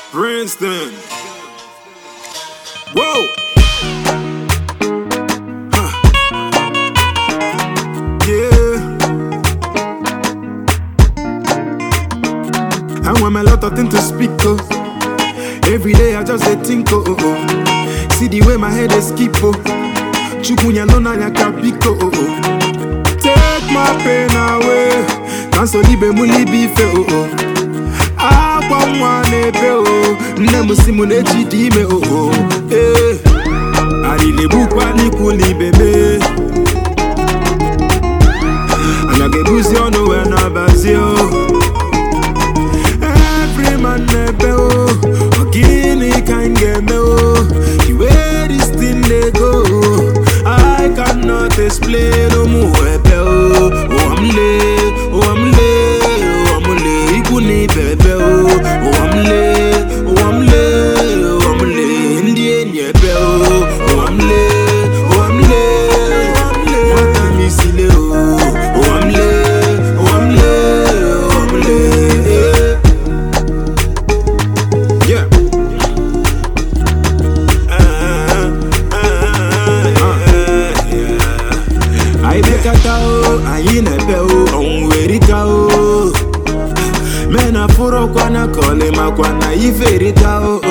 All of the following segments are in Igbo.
Princeton. Whoa. Yeah. I want a lot of things to speak of. Every day I just think oh. See the way my head is skip oh. Chukunya no na nyakabiko oh. Take my pain away. Cancel libe mulibi fe oh. Agwa nwanebe oh. Nemu simune chidime oh. Arile bukwa nikuli bebe. Anagebuzi ono wena bazio. Every man nebe oh. Ogini kangeme oh. The way this thing they go, I cannot explain no more oh. Oh I'm late, oh I'm late, oh I'm late. Ikuni bebe oh. Oh I'm late, oh I'm late, oh I'm late. Indian yebe oh. Oh I'm late, oh I'm late, oh I'm late. What time is it oh? Oh I'm late, oh I'm late, oh I'm late. Yeah. I make a tao, I in a bell, on where it go. Men are for a quana call him a quana, if it tao.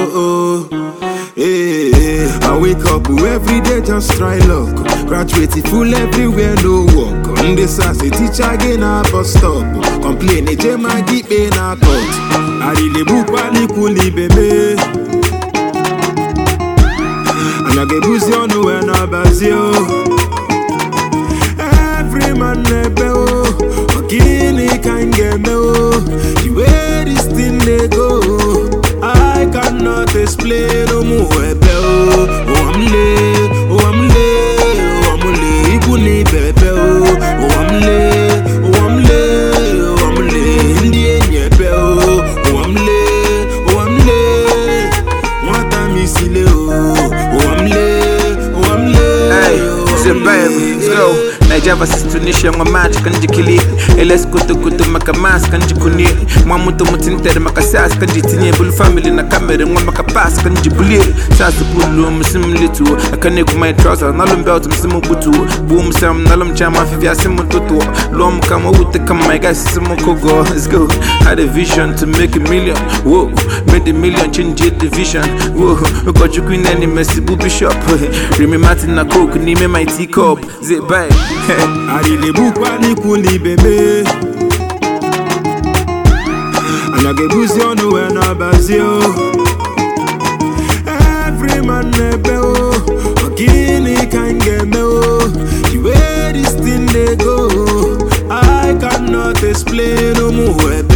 I wake up every day, just try luck. Graduated full everywhere, no work. On the sassy teacher again, I bus stop. Complain, a gem, I keep in a cut. I really book pali kuli bebe. And I get boozy on the way na bazio. Every man nebe oh. Ogini kangeme oh. The way this thing they go, I cannot explain no more oh. Oh I'm late, oh I'm late, oh I'm late. Ikuni bebe oh. Oh I'm late, oh I'm late, oh I'm late. Indian yebe oh. Oh I'm late, oh I'm late. What time is it oh? Oh I'm late, oh I'm late. Hey, let's go. Nigeria vs Tunisia, my match kanji kili. Let's go to makamas kanji kuni. Mamuto mutintere makasas kanji tinye bulu family na kamera ngwa makapas kanji buli. Sasa bulu msimu litu. Akane kumai trouser nalum belt msimu butu. Boom sam nalum chama fivya simu tutu. Lom kama ute kama my guys simu kogo. Let's go. Had a vision to make a million. Whoa, made a million change the vision. Whoa, got you queen and messy booby shop. Remy Martin na coke ni me my teacup. Zip bye. Arile bukwa nikuli bebe. Anagebuzi ono wena bazio. Every man nebe oh. Ogini kangeme oh. The way this thing they go, I cannot explain no more